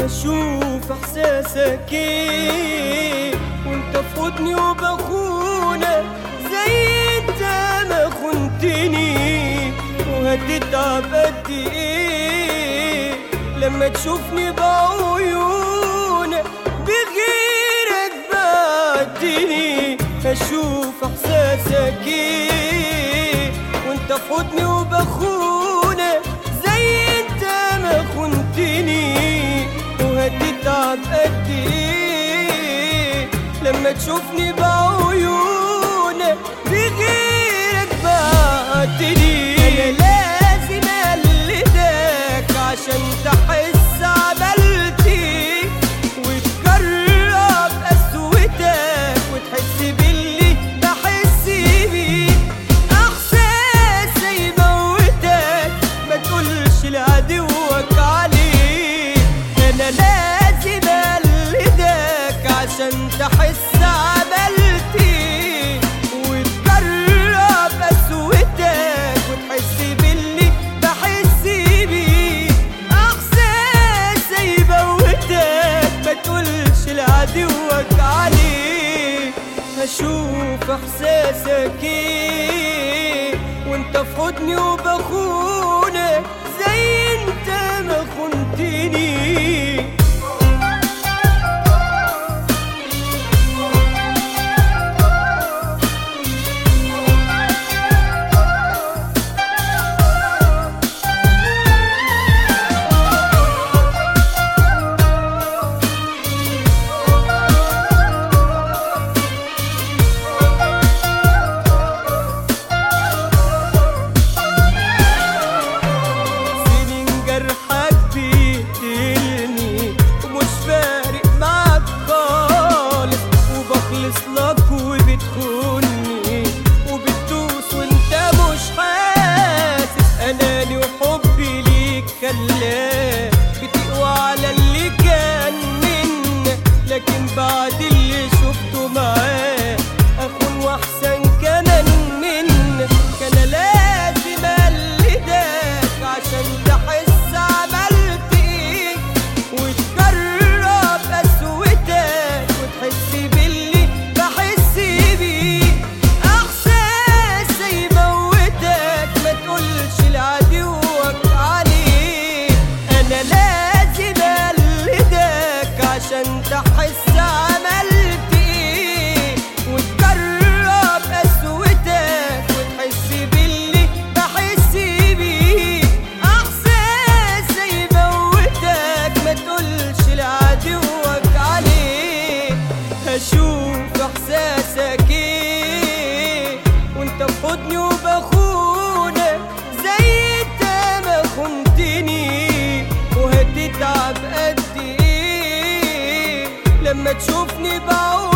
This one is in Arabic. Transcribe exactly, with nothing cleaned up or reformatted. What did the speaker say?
اشوف احساسك ايه وانت في حضني وبخونك زي انت ما خنتني، وهتتعب قد ايه لما تشوفني بعيونك بغيرك بعدني. اشوف احساسك ايه وانت في حضني وبخونك زي انت ما خنتني، وهتتعب قد ايه لما تشوفني بعيونك بغيرك بعدني. انا لازم اقلدك عشان تحس عملتي وتجرب قسوتك وتحس باللي بحس بيه. احساس يموتك ما تقولش لعدوك عليه. انا لازم اقلدك عشان تحس عملتي وتجرب قسوتك وتحس باللي بحس بيه. احساس يموتك ما تقولش لعدوك عليه. هشوف احساسك ايه وانت في حضني وبخونك زي انت ما خنتني. لك وبتخوني وبتدوس وانت مش حاسس. اناني وحبي ليك خلاك بتقوى على اللي كان منك، لكن بعد اللي شفته معاك اخون واحسن كمان منك. كان لازم اقلدك عشان تحس عملت ايه وتجرب قسوتك وتحس باللي عشان تحس عملت ايه وتجرب قسوتك وتحس باللي بحس بيه. احساس يموتك ما تقولش لعدوك عليه. هشوف احساسك ايه وانت في حضني وبخونك زي انت ما خنتني، وهتتعب قد ايه لما تشوفني بعود